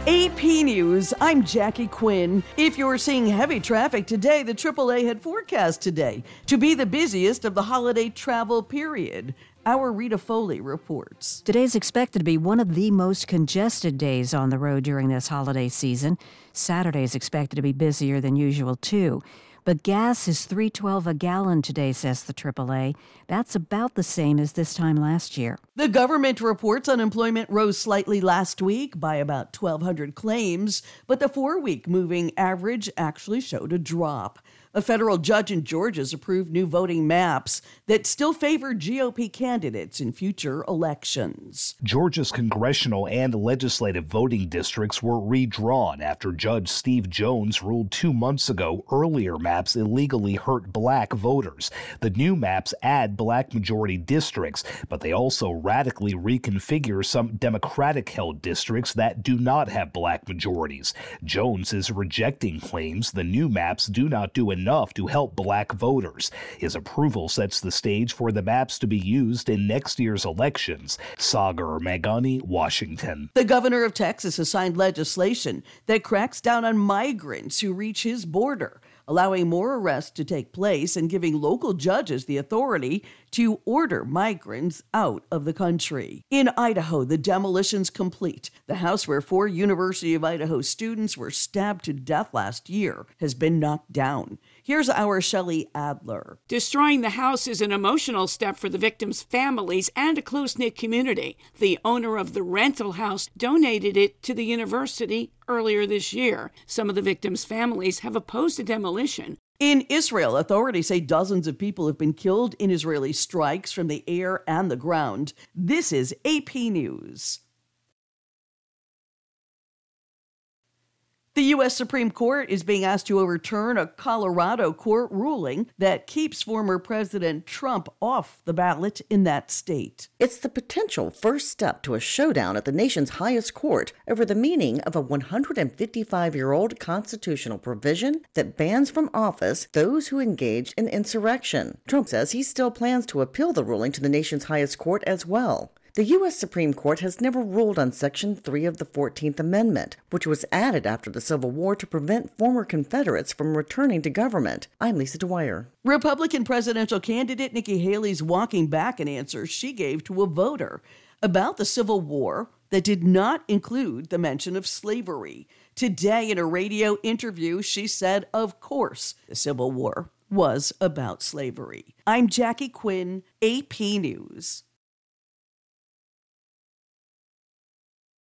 AP News, I'm Jackie Quinn. If you're seeing heavy traffic today, the AAA had forecast today to be the busiest of the holiday travel period. Our Rita Foley reports. Today's expected to be one of the most congested days on the road during this holiday season. Saturday is expected to be busier than usual, too. But gas is $3.12 a gallon today, says the AAA. That's about the same as this time last year. The government reports unemployment rose slightly last week by about 1,200 claims, but the 4-week moving average actually showed a drop. A federal judge in Georgia has approved new voting maps that still favor GOP candidates in future elections. Georgia's congressional and legislative voting districts were redrawn after Judge Steve Jones ruled 2 months ago earlier maps illegally hurt black voters. The new maps add black majority districts, but they also radically reconfigure some Democratic-held districts that do not have black majorities. Jones is rejecting claims the new maps do not do enough to help black voters. His approval sets the stage for the maps to be used in next year's elections. Sagar Meghani, Washington. The governor of Texas has signed legislation that cracks down on migrants who reach his border, allowing more arrests to take place and giving local judges the authority to order migrants out of the country. In Idaho, the demolition's complete. The house where 4 University of Idaho students were stabbed to death last year has been knocked down. Here's our Shelley Adler. Destroying the house is an emotional step for the victims' families and a close-knit community. The owner of the rental house donated it to the university earlier this year. Some of the victims' families have opposed the demolition. In Israel, authorities say dozens of people have been killed in Israeli strikes from the air and the ground. This is AP News. The U.S. Supreme Court is being asked to overturn a Colorado court ruling that keeps former President Trump off the ballot in that state. It's the potential first step to a showdown at the nation's highest court over the meaning of a 155-year-old constitutional provision that bans from office those who engaged in insurrection. Trump says he still plans to appeal the ruling to the nation's highest court as well. The U.S. Supreme Court has never ruled on Section 3 of the 14th Amendment, which was added after the Civil War to prevent former Confederates from returning to government. I'm Lisa Dwyer. Republican presidential candidate Nikki Haley's walking back an answer she gave to a voter about the Civil War that did not include the mention of slavery. Today, in a radio interview, she said, of course, the Civil War was about slavery. I'm Jackie Quinn, AP News.